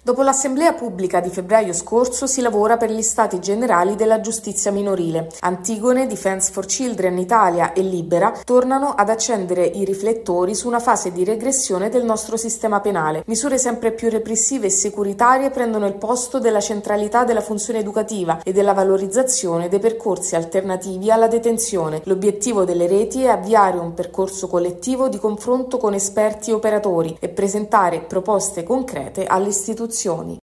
Dopo l'assemblea pubblica di febbraio scorso si lavora per gli stati generali della giustizia minorile. Antigone, Defense for Children Italia e Libera tornano ad accendere i riflettori su una fase di regressione del nostro sistema penale. Misure sempre più repressive e securitarie prendono il posto della centralità della funzione educativa e della valorizzazione dei percorsi alternativi alla detenzione. L'obiettivo delle reti è avviare un percorso collettivo di confronto con esperti e operatori e presentare proposte concrete alle istituzioni.